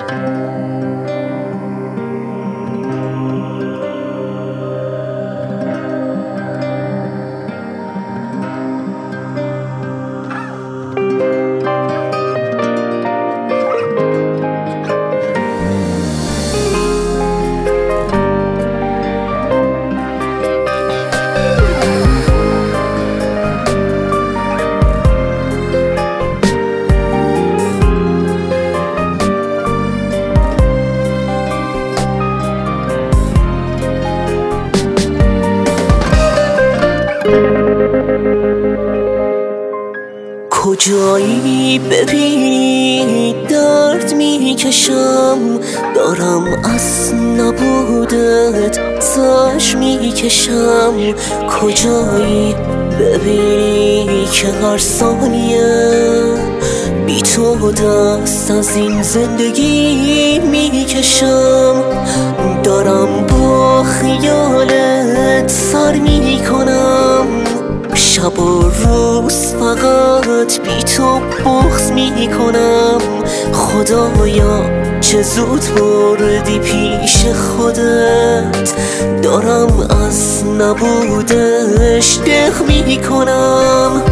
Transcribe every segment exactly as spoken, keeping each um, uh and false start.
کجایی ببینی درد میکشم، دارم از نبودت زش میکشم. کجایی ببینی که هر ثانیه بی تو دست از این زندگی میکشم. دارم با خیالت سر میکنم، شب و روز فقط بی تو بغض میکنم. خدایا چه زود بردی پیش خودت، دارم از نبودش دق میکنم.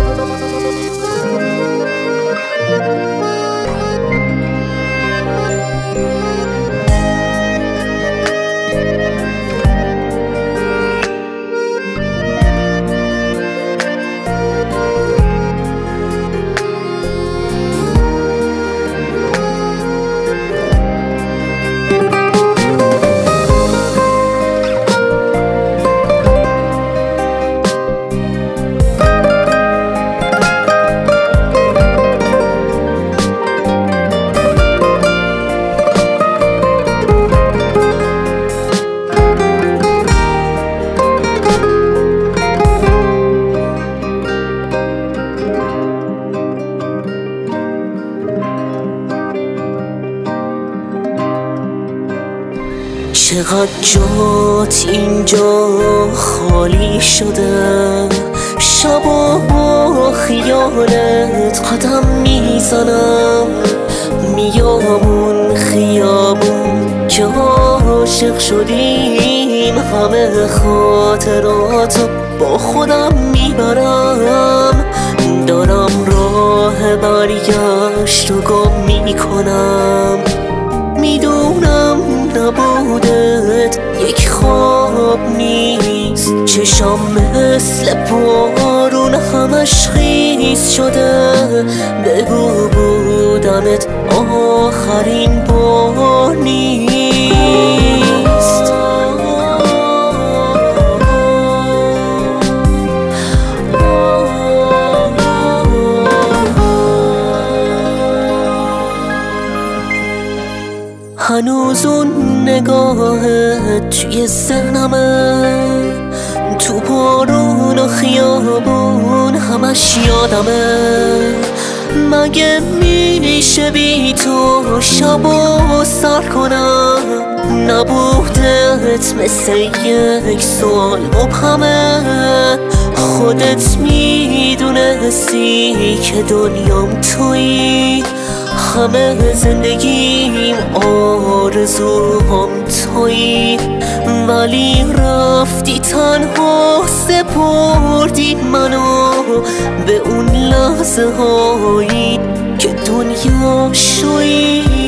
چقدر جات اینجا خالی شده، شبا با خیالت قدم میزنم. میام اون خیابون که عاشق شدیم، همه خاطراتو با خودم میبرم. دارم راه برگشت رو گم میکنم، میدونم نبودت یک خواب نیست. چشم مثل بارون همش خیس شده، بگو بودنت آخرین بار نیست. هنوز اون نگاهت توی ذهنمه، تو بارون و خیابون همش یادمه. مگه میشه بی تو شب و سر کنم؟ نبودت مثل یک سوال مبهمه، خودت میدونستی که دنیام تویی، همه زندگیم آرزوام تویی. ولی رفتی تنها سپردی منو به اون لحظه هایی که دنیا شویی.